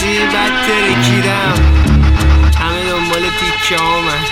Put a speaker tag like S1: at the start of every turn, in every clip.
S1: بعد ترکیدم همه دنبال پیکه ها من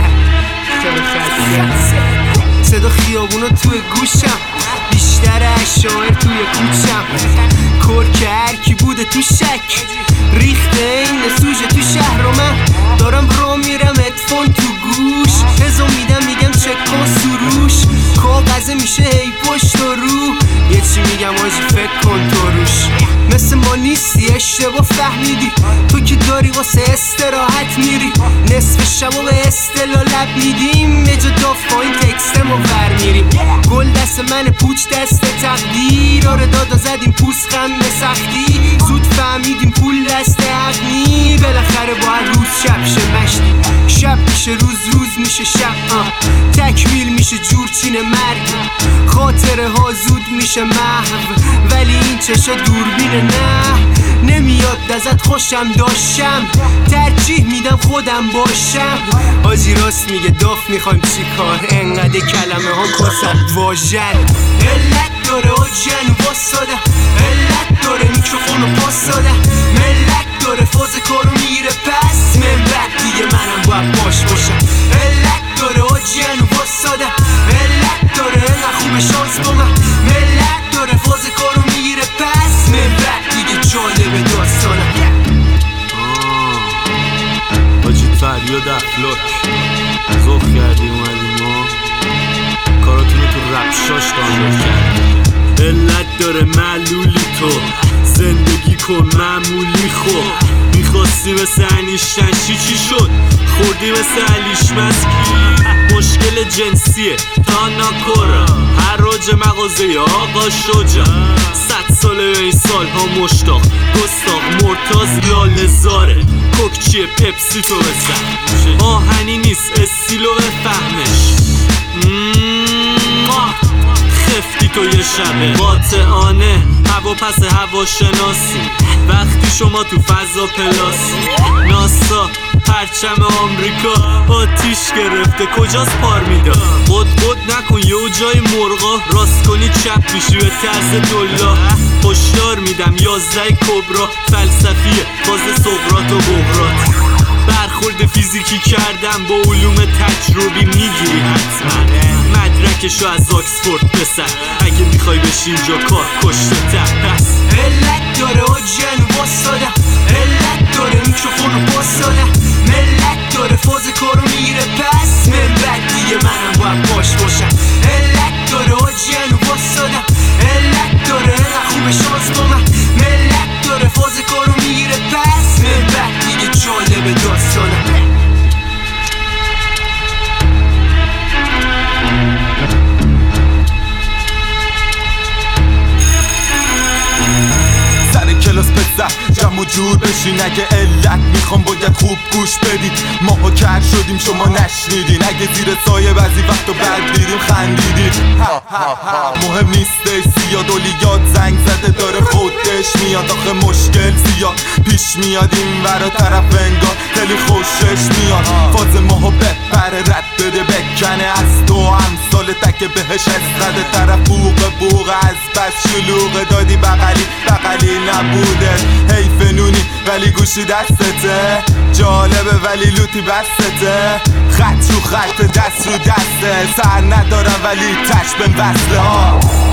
S1: صدا خیابونو توی گوشم بیشتر اشاعر توی کوچم کرک هرکی بوده تو شک ریخته این سوژه تو شهر و من دارم رو میرم ادفون تو گوش هزو میدم میگم چک کن سروش کاغذه میشه هی پشت و رو یه چی میگم آجی فکر کن تو روش مثل ما نیستی اشتباه فهمیدی تو که داری واسه استراحت میری نصف شبا به اصطلاح لب میدیم یه جا داف پایین تکستم و ور میریم گل دست من پوچ دست تقدیر آره دادا زدیم پوست خم به سختی زود فهمیدیم پول دست حق نی بالاخره باید روز شب شه مشتی شب میشه روز میشه شب تکمیل میشه جورچین مرگ خاطره ها زود میشه محو ولی این چشا دوربینه نه نمیاد ازت خوشم داشتم ترجیح میدم خودم باشم آجی راست میگه داف میخوایم چی کار انقدر کلمه ها کسد واژن علت داره آجی واساده علت داره میکروفونو پاس داده ملت داره فاز کارو میره پس من بعد دیگه منم باید باش باشم علت داره آجی واساده علت داره نه خوب شانس با من ملت داره فاز کارو میگیره پس من بعد دیگه جالب داستانم
S2: حاجی فریاد افلاک ذوق کردیم اومدیم ما کاراتونو تو رپشاش دانلود کردیم علت داره معلولی تو زندگی کن معمولی خود میخواستی مثل انیشتنشی چی شد خوردی مثل علیش مسکی مشکل جنسیه تا ناکورا هر راج مغازه آقا شجا 100 ساله به این سال ها مشتاق گستاق مرتاز لالزاره کوکچیه پپسی تو بزن آهنی نیست استیلو بفهمش خفتی تو یه شبه قاطعانه هوا پس هوا شناسی وقتی شما تو فضا پلاسی ناسا پرچم آمریکا آتیش گرفته کجاست پار میده قد نکن یه جای مرغا راست کنی چپ میشی به طرز دلا هشدار میدم 11 کبرا فلسفیه باز سقراط و بغرات برخورد فیزیکی کردم با علوم تجربی میگیری حتما مدرکشو از آکسفورد بسن اگه میخوای بشی اینجا کار کشته پس
S1: علت داره آجی واساده علت داره میکروفونو پاس داده ملت داره فاز کارو میگیره پس من بعد دیگه منم باید باش باشم علت داره آجی واساده علت داره نه خوب شانس با من ملت داره فاز کارو میگیره پس من بعد دیگه جالب داستانم
S3: کلاس پسر جمع جور بشین اگه علت میخوام باید خوب گوش بدید ماها کر شدیم شما نشنیدین اگه زیر سایه بعضی وقتا بد دیدیم خندیدید مهم نیست سیاد ولیات زنگ زده داره خودش میاد آخه مشکل زیاد پیش میاد این ورا طرف انگار خیلی خوشش میاد فاز ماها بپره رد بده بکنه از تو امثال تکه بهش اسقده طرف بوق از بس شلوغه دادی بغلی نبوده حیف نونی ولی گوشی دستته جالبه ولی لوتی بستته خط رو خط دست رو دسته سر ندارم ولی تش بهم وصله ها